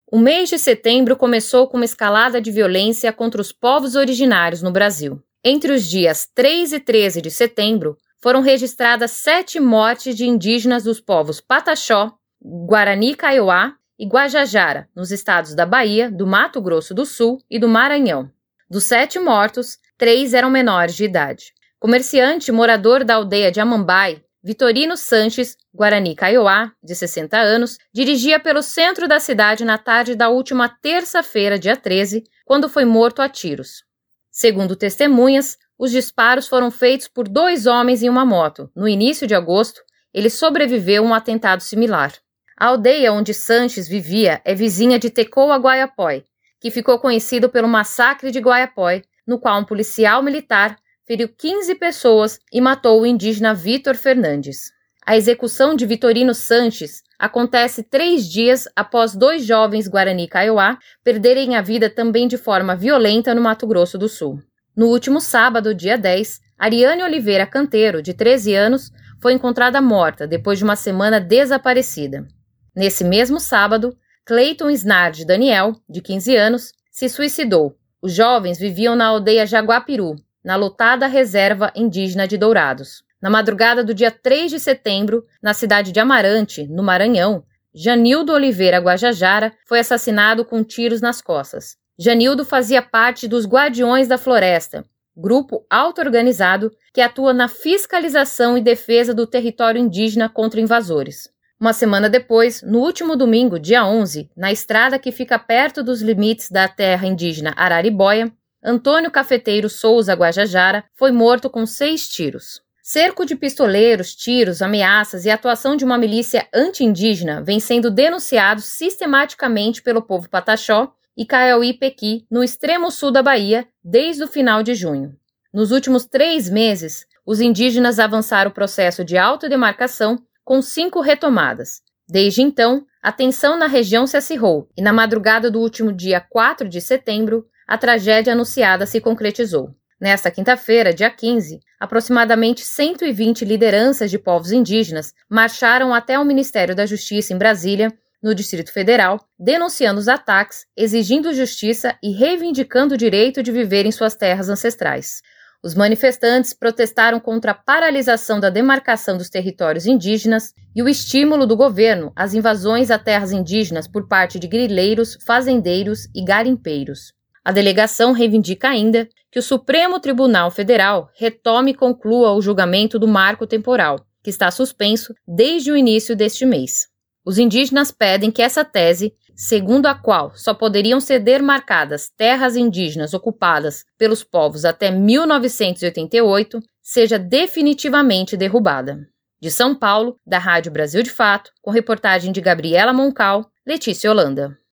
O mês de setembro começou com uma escalada de violência contra os povos originários no Brasil. Entre os dias 3 e 13 de setembro, foram registradas 7 mortes de indígenas dos povos Pataxó, Guarani Kaiowá e Guajajara, nos estados da Bahia, do Mato Grosso do Sul e do Maranhão. Dos 7 mortos, 3 eram menores de idade. Comerciante morador da aldeia de Amambai, Vitorino Sanches, Guarani Kaiowá, de 60 anos, dirigia pelo centro da cidade na tarde da última terça-feira, dia 13, quando foi morto a tiros. Segundo testemunhas, os disparos foram feitos por 2 homens em uma moto. No início de agosto, ele sobreviveu a um atentado similar. A aldeia onde Sanches vivia é vizinha de Tecoa-Guaiapó, que ficou conhecido pelo massacre de Guaiapó, no qual um policial militar feriu 15 pessoas e matou o indígena Vitor Fernandes. A execução de Vitorino Sanches acontece 3 dias após 2 jovens Guarani Kaiowá perderem a vida também de forma violenta no Mato Grosso do Sul. No último sábado, dia 10, Ariane Oliveira Canteiro, de 13 anos, foi encontrada morta depois de uma semana desaparecida. Nesse mesmo sábado, Cleiton Snard Daniel, de 15 anos, se suicidou. Os jovens viviam na aldeia Jaguapiru, na lotada reserva indígena de Dourados. Na madrugada do dia 3 de setembro, na cidade de Amarante, no Maranhão, Janildo Oliveira Guajajara foi assassinado com tiros nas costas. Janildo fazia parte dos Guardiões da Floresta, grupo auto-organizado que atua na fiscalização e defesa do território indígena contra invasores. Uma semana depois, no último domingo, dia 11, na estrada que fica perto dos limites da terra indígena Araribóia, Antônio Cafeteiro Souza Guajajara foi morto com 6 tiros. Cerco de pistoleiros, tiros, ameaças e atuação de uma milícia anti-indígena vem sendo denunciados sistematicamente pelo povo Pataxó e Kaiowá-Pequi no extremo sul da Bahia desde o final de junho. Nos últimos 3 meses, os indígenas avançaram o processo de autodemarcação com 5 retomadas. Desde então, a tensão na região se acirrou e na madrugada do último dia 4 de setembro, a tragédia anunciada se concretizou. Nesta quinta-feira, dia 15, aproximadamente 120 lideranças de povos indígenas marcharam até o Ministério da Justiça em Brasília, no Distrito Federal, denunciando os ataques, exigindo justiça e reivindicando o direito de viver em suas terras ancestrais. Os manifestantes protestaram contra a paralisação da demarcação dos territórios indígenas e o estímulo do governo às invasões a terras indígenas por parte de grileiros, fazendeiros e garimpeiros. A delegação reivindica ainda que o Supremo Tribunal Federal retome e conclua o julgamento do marco temporal, que está suspenso desde o início deste mês. Os indígenas pedem que essa tese, segundo a qual só poderiam ser demarcadas terras indígenas ocupadas pelos povos até 1988, seja definitivamente derrubada. De São Paulo, da Rádio Brasil de Fato, com reportagem de Gabriela Moncal, Letícia Holanda.